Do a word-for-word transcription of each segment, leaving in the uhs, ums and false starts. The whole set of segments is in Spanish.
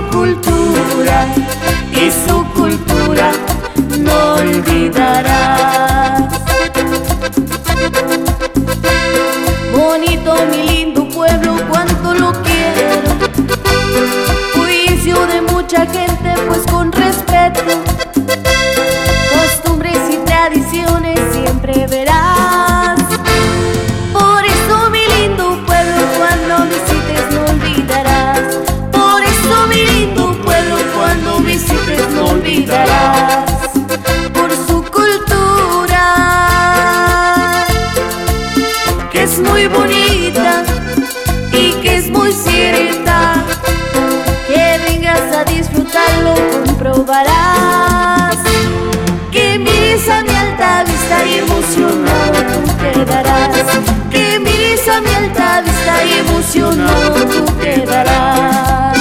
su cultura, y su cultura no olvidarás. Bonito mi lindo pueblo, cuánto lo quiero, juicio de mucha gente pues con respeto, costumbres y tradiciones siempre verás. Por eso mi lindo pueblo, cuando visites no olvidarás. Por eso mi lindo pueblo, cuando visites no olvidarás. Por su cultura, que es muy bonita y que es muy cierta, que vengas a disfrutarlo, comprobarás. Que mires a mi alta vista y emocionado tú quedarás. Que mires a mi alta vista y emocionado tú quedarás.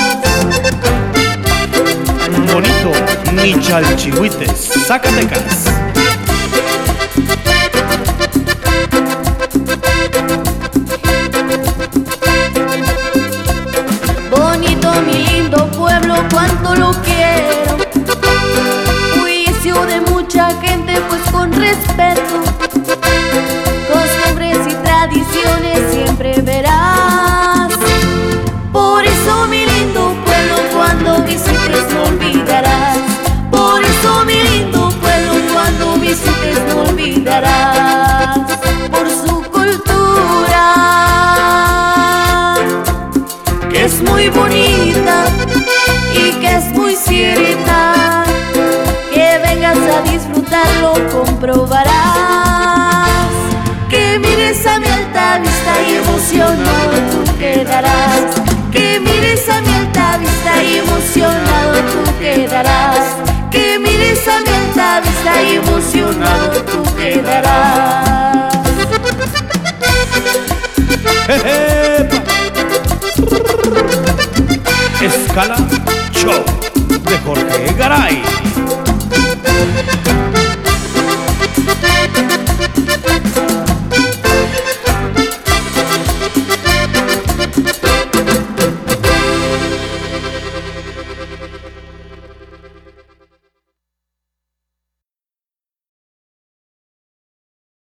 Bonito ni Chalchihuites, Zacatecas. Bonito mi lindo pueblo, cuánto lo quiero, juicio de mucha gente pues con respeto, costumbres y tradiciones siempre verás. Por eso mi lindo pueblo, cuando visites no olvidarás. Por eso mi lindo pueblo, cuando visites no olvidarás. Por su cultura, que es muy bonita y que es muy cierta, que vengas a disfrutarlo, comprobarás. Que mires a mi alta vista y emocionado tú quedarás. Que mires a mi alta vista y emocionado tú quedarás. Que mires a mi alta vista y emocionado tú quedarás. Escala Show de Jorge Garay.